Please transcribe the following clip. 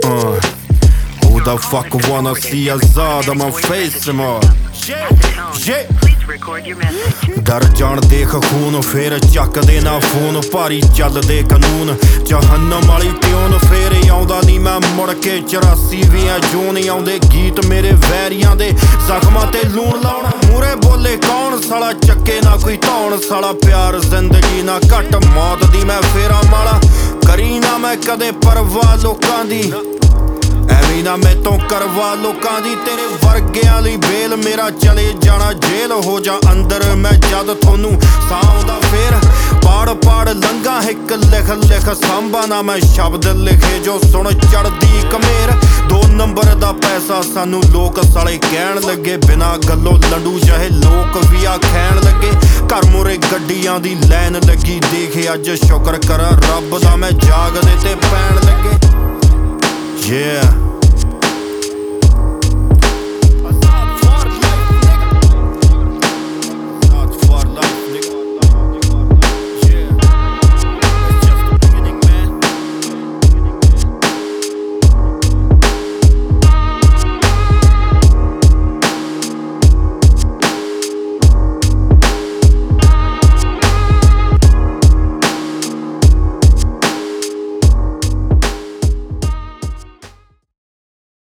Who the fuck wanna see Azad on my face more? ਡਰ ਜਾਣ ਦੇਖ ਖੂਨ ਫੇਰ ਚੱਕਦੇ ਨਾ ਫੋਨ ਭਾਰੀ ਚੱਲਦੇ ਕਾਨੂੰਨ ਜਹੰਨਮ ਵਾਲੀ ਟਿਊਨ ਫੇਰ ਆਉਂਦਾ ਨੀ ਮੈਂ ਮੁੜ ਕੇ 84 ਜੂਨ ਆਉਂਦੇ ਗੀਤ ਮੇਰੇ ਵੈਰੀਆਂ ਦੇ ਜ਼ਖਮਾਂ ਤੇ ਲੂਣ ਲਾਉਣ ਮੂਰੇ ਬੋਲੇ ਕੌਣ ਸਾਲਾ ਚੱਕੇ ਨਾ ਕੋਈ ਧੌਣ ਸਾਲਾ ਪਿਆਰ ਜ਼ਿੰਦਗੀ ਨਾ ਘੱਟ ਮੌਤ ਦੀ ਮੈਂ ਫੇਰਾ ਮਾਲਾ ਕਰੀ ਨਾ ਮੈਂ ਕਦੇ ਪਰਵਾਹ ਲੋਕਾਂ ਦੀ ਐਵੇਂ ਨਾ ਮੈਂ ਤੋਂ ਕਰਵਾ ਲੋਕਾਂ ਦੀ ਤੇਰੇ ਵਰਗਿਆਂ ਲਈ ਬੇਲ ਮੇਰਾ ਚਲੇ ਜਾਣਾ ਜੇਲ ਹੋ ਜਾ ਅੰਦਰ ਮੈਂ ਜਦ ਤੁਹਾਨੂੰ ਸਾਉਂਦਾ ਫੇਰ ਪਾੜ ਲੰਘਾ ਇੱਕ ਲਿਖ ਸਾਂਭਾ ਨਾ ਮੈਂ ਸ਼ਬਦ ਲਿਖੇ ਜੋ ਸੁਣ ਚੜਦੀ ਕਮੇਰ 2 ਨੰਬਰ ਦਾ ਪੈਸਾ ਸਾਨੂੰ ਲੋਕ ਸਾਲੇ ਕਹਿਣ ਲੱਗੇ ਬਿਨਾਂ ਗੱਲੋਂ ਲੰਡੂ ਚਾਹੇ ਲੋਕ ਵੀ ਆ ਖੈਣ ਲੱਗੇ ਘਰ ਮੂਹਰੇ ਗੱਡੀਆਂ ਦੀ ਲਾਈਨ ਲੱਗੀ ਦੇਖ ਅੱਜ ਸ਼ੁਕਰ ਕਰਾਂ ਰੱਬ ਦਾ ਮੈਂ ਜਾਗਦੇ ਤੇ ਪੈਣ ਲੱਗੇ Yeah